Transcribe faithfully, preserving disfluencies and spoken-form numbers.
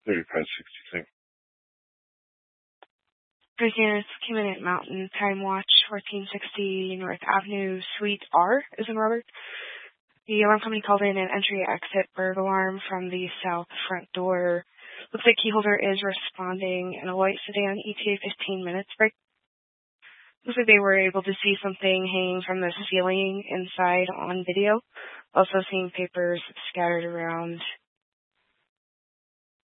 thirty-five sixty-six. Good units came in at Mountain Time Watch, fourteen sixty North Avenue, Suite R, is in Robert. The alarm company called in an entry-exit burglar alarm from the south front door. Looks like keyholder is responding in a white sedan, E T A fifteen minutes break. Looks like they were able to see something hanging from the ceiling inside on video. Also seeing papers scattered around